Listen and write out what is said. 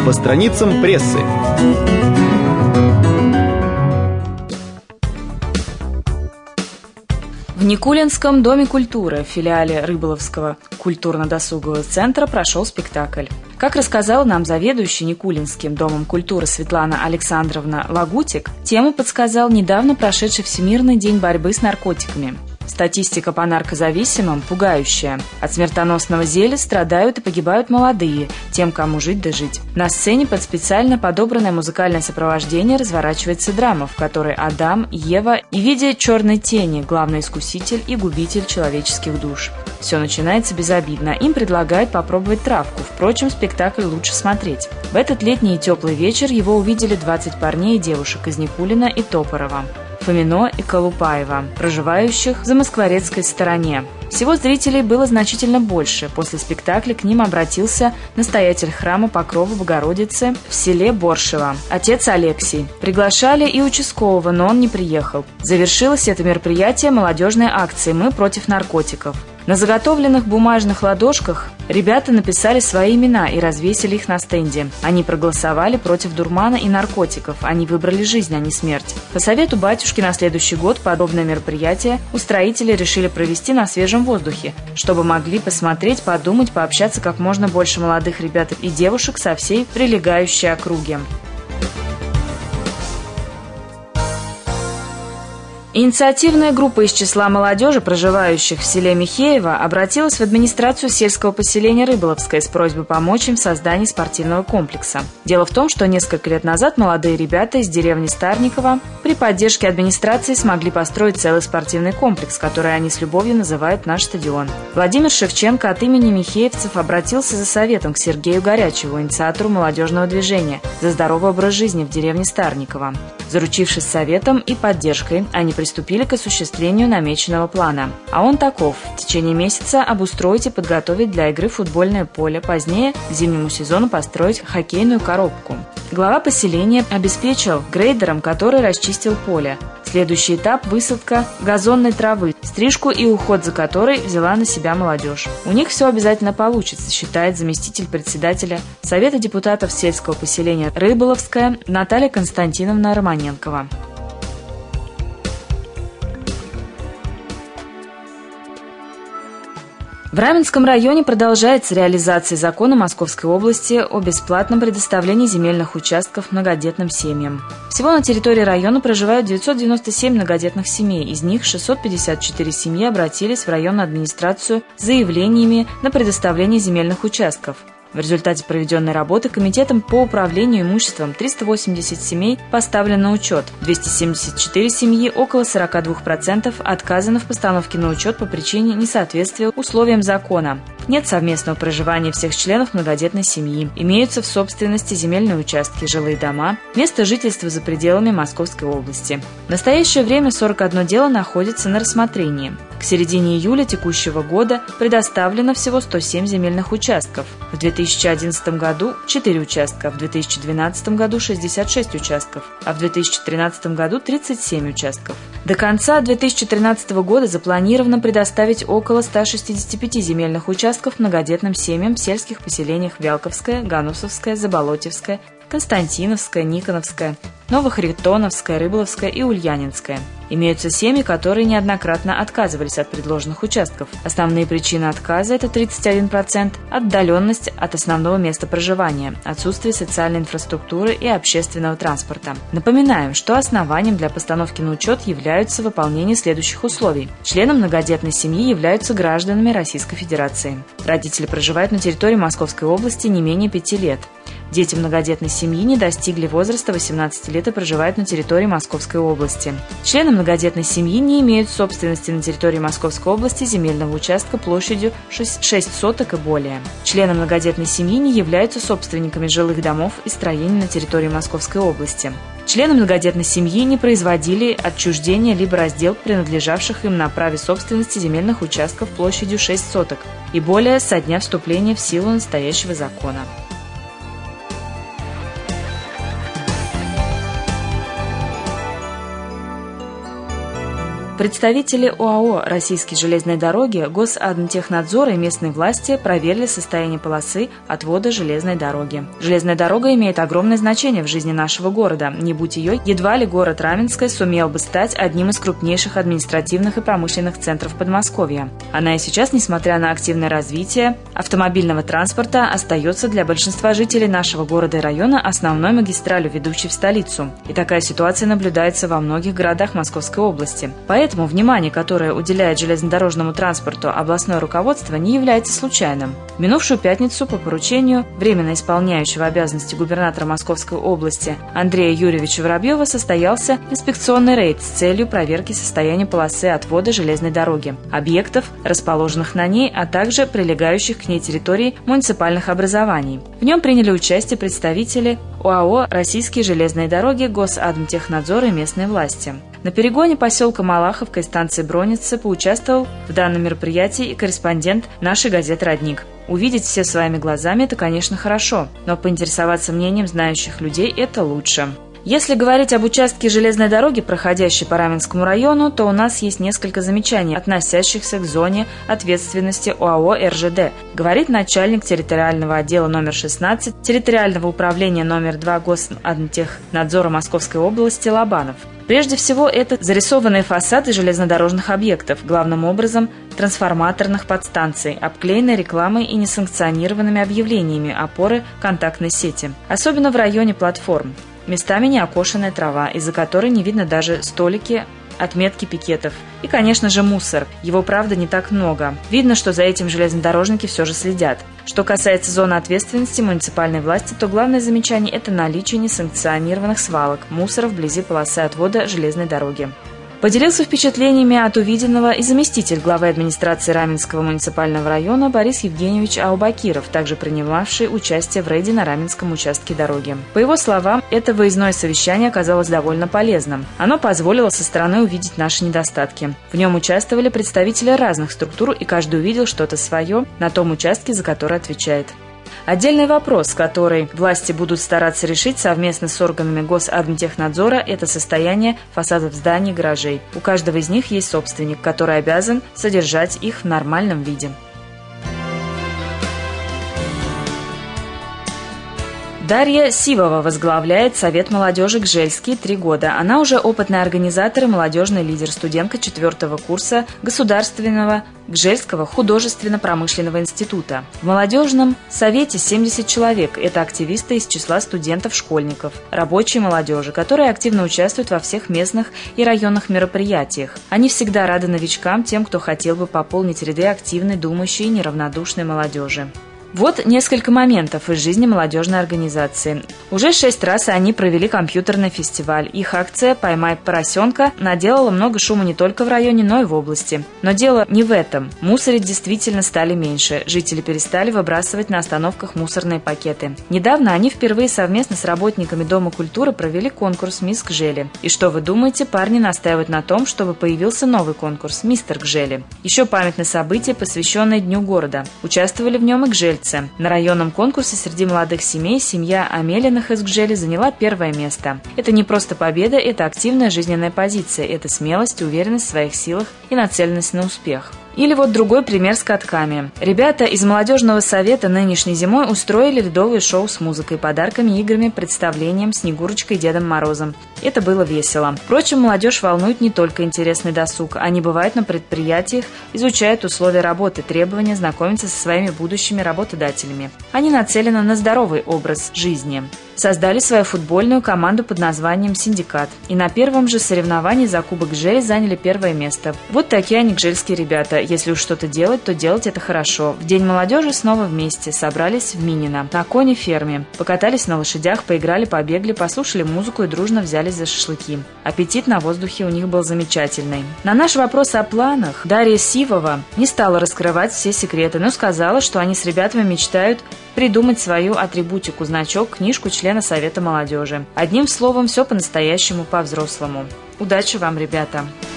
по страницам прессы. В Никулинском доме культуры, в филиале Рыболовского культурно-досугового центра, прошел спектакль. Как рассказала нам заведующий Никулинским домом культуры Светлана Александровна Лагутик, тему подсказал недавно прошедший Всемирный день борьбы с наркотиками. Статистика по наркозависимым пугающая. От смертоносного зелья страдают и погибают молодые, тем, кому жить да жить. На сцене под специально подобранное музыкальное сопровождение разворачивается драма, в которой Адам, Ева и в виде черной тени главный искуситель и губитель человеческих душ. Все начинается безобидно. Им предлагают попробовать травку. Впрочем, спектакль лучше смотреть. В этот летний и теплый вечер его увидели 20 парней и девушек из Никулина и Топорова, Фомино и Колупаева, проживающих в замоскворецкой стороне. Всего зрителей было значительно больше. После спектакля к ним обратился настоятель храма Покрова Богородицы в селе Боршево, отец Алексий. Приглашали и участкового, но он не приехал. Завершилось это мероприятие молодежной акцией «Мы против наркотиков». На заготовленных бумажных ладошках ребята написали свои имена и развесили их на стенде. Они проголосовали против дурмана и наркотиков. Они выбрали жизнь, а не смерть. По совету батюшки на следующий год подобное мероприятие устроители решили провести на свежем воздухе, чтобы могли посмотреть, подумать, пообщаться как можно больше молодых ребят и девушек со всей прилегающей округи. Инициативная группа из числа молодежи, проживающих в селе Михеево, обратилась в администрацию сельского поселения Рыболовское с просьбой помочь им в создании спортивного комплекса. Дело в том, что несколько лет назад молодые ребята из деревни Старниково при поддержке администрации смогли построить целый спортивный комплекс, который они с любовью называют «Наш стадион». Владимир Шевченко от имени михеевцев обратился за советом к Сергею Горячеву, инициатору молодежного движения «За здоровый образ жизни» в деревне Старниково. Заручившись советом и поддержкой, они приступили к осуществлению намеченного плана. А он таков: в течение месяца обустроить и подготовить для игры футбольное поле, позднее к зимнему сезону построить хоккейную коробку. Глава поселения обеспечил грейдером, который расчистил поле. Следующий этап – высадка газонной травы, стрижку и уход за которой взяла на себя молодежь. У них все обязательно получится, считает заместитель председателя Совета депутатов сельского поселения Рыболовское Наталья Константиновна Романенкова. В Раменском районе продолжается реализация закона Московской области о бесплатном предоставлении земельных участков многодетным семьям. Всего на территории района проживают 997 многодетных семей, из них 654 семьи обратились в районную администрацию с заявлениями на предоставление земельных участков. В результате проведенной работы Комитетом по управлению имуществом 380 семей поставлено на учет, 274 семьи, около 42%, отказано в постановке на учет по причине несоответствия условиям закона. Нет совместного проживания всех членов многодетной семьи, имеются в собственности земельные участки, жилые дома, место жительства за пределами Московской области. В настоящее время 41 дело находится на рассмотрении. К середине июля текущего года предоставлено всего 107 земельных участков. В 2011 году 4 участка, в 2012 году 66 участков, а в 2013 году 37 участков. До конца 2013 года запланировано предоставить около 165 земельных участков многодетным семьям в сельских поселениях Вялковское, Ганусовское, Заболотьевское, Константиновская, Никоновская, Новохритоновская, Рыболовская и Ульянинская. Имеются семьи, которые неоднократно отказывались от предложенных участков. Основные причины отказа – это 31%, отдаленность от основного места проживания, отсутствие социальной инфраструктуры и общественного транспорта. Напоминаем, что основанием для постановки на учет являются выполнение следующих условий. Членом многодетной семьи являются гражданами Российской Федерации. Родители проживают на территории Московской области не менее 5 лет. Дети многодетной семьи не достигли возраста 18 лет и проживают на территории Московской области. Члены многодетной семьи не имеют собственности на территории Московской области земельного участка площадью 6 соток и более. Члены многодетной семьи не являются собственниками жилых домов и строений на территории Московской области. Члены многодетной семьи не производили отчуждение либо раздел принадлежавших им на праве собственности земельных участков площадью 6 соток и более со дня вступления в силу настоящего закона. Представители ОАО «Российские железные дороги», Госадмтехнадзора и местной власти проверили состояние полосы отвода железной дороги. Железная дорога имеет огромное значение в жизни нашего города. Не будь ее, едва ли город Раменское сумел бы стать одним из крупнейших административных и промышленных центров Подмосковья. Она и сейчас, несмотря на активное развитие автомобильного транспорта, остается для большинства жителей нашего города и района основной магистралью, ведущей в столицу. И такая ситуация наблюдается во многих городах Московской области. Поэтому внимание, которое уделяет железнодорожному транспорту областное руководство, не является случайным. В минувшую пятницу по поручению временно исполняющего обязанности губернатора Московской области Андрея Юрьевича Воробьева состоялся инспекционный рейд с целью проверки состояния полосы отвода железной дороги, объектов, расположенных на ней, а также прилегающих к ней территорий муниципальных образований. В нем приняли участие представители ОАО «Российские железные дороги», Госадмтехнадзора и местной власти. На перегоне поселка Малаховка и станции Броницы поучаствовал в данном мероприятии и корреспондент нашей газеты «Родник». Увидеть все своими глазами – это, конечно, хорошо, но поинтересоваться мнением знающих людей – это лучше. Если говорить об участке железной дороги, проходящей по Раменскому району, то у нас есть несколько замечаний, относящихся к зоне ответственности ОАО «РЖД», говорит начальник территориального отдела номер 16 территориального управления номер 2 Госадмтехнадзора Московской области Лобанов. Прежде всего, это зарисованные фасады железнодорожных объектов, главным образом трансформаторных подстанций, обклеенные рекламой и несанкционированными объявлениями опоры контактной сети, особенно в районе платформ. Местами неокошенная трава, из-за которой не видно даже столики, отметки пикетов. И, конечно же, мусор. Его, правда, не так много. Видно, что за этим железнодорожники все же следят. Что касается зоны ответственности муниципальной власти, то главное замечание – это наличие несанкционированных свалок, мусора вблизи полосы отвода железной дороги. Поделился впечатлениями от увиденного и заместитель главы администрации Раменского муниципального района Борис Евгеньевич Аубакиров, также принимавший участие в рейде на Раменском участке дороги. По его словам, это выездное совещание оказалось довольно полезным. Оно позволило со стороны увидеть наши недостатки. В нем участвовали представители разных структур, и каждый увидел что-то свое на том участке, за который отвечает. Отдельный вопрос, который власти будут стараться решить совместно с органами Госадмтехнадзора, это состояние фасадов зданий и гаражей. У каждого из них есть собственник, который обязан содержать их в нормальном виде. Дарья Сивова возглавляет Совет молодежи «Гжельский» 3 года. Она уже опытный организатор и молодежный лидер, студентка 4-го курса Государственного Гжельского художественно-промышленного института. В молодежном совете 70 человек. Это активисты из числа студентов-школьников, рабочей молодежи, которые активно участвуют во всех местных и районных мероприятиях. Они всегда рады новичкам, тем, кто хотел бы пополнить ряды активной, думающей и неравнодушной молодежи. Вот несколько моментов из жизни молодежной организации. Уже 6 раз они провели компьютерный фестиваль. Их акция «Поймай поросенка» наделала много шума не только в районе, но и в области. Но дело не в этом. Мусорить действительно стали меньше. Жители перестали выбрасывать на остановках мусорные пакеты. Недавно они впервые совместно с работниками Дома культуры провели конкурс «Мисс Гжели». И что вы думаете, парни настаивают на том, чтобы появился новый конкурс «Мистер Гжели». Еще памятное событие, посвященное Дню города. Участвовали в нем и гжельцы. На районном конкурсе среди молодых семей семья Амелиных из Гжели заняла 1-е место. Это не просто победа, это активная жизненная позиция, это смелость, уверенность в своих силах и нацеленность на успех. Или вот другой пример с катками. Ребята из молодежного совета нынешней зимой устроили ледовое шоу с музыкой, подарками, играми, представлением, Снегурочкой и Дедом Морозом. Это было весело. Впрочем, молодежь волнует не только интересный досуг. Они бывают на предприятиях, изучают условия работы, требования, знакомятся со своими будущими работодателями. Они нацелены на здоровый образ жизни. Создали свою футбольную команду под названием «Синдикат». И на первом же соревновании за Кубок Гжели заняли 1-е место. Вот такие они гжельские ребята. Если уж что-то делать, то делать это хорошо. В День молодежи снова вместе. Собрались в Минино, на коне-ферме. Покатались на лошадях, поиграли, побегали, послушали музыку и дружно взялись за шашлыки. Аппетит на воздухе у них был замечательный. На наш вопрос о планах Дарья Сивова не стала раскрывать все секреты, но сказала, что они с ребятами мечтают придумать свою атрибутику, значок, книжку члена Совета молодежи. Одним словом, все по-настоящему, по-взрослому. Удачи вам, ребята!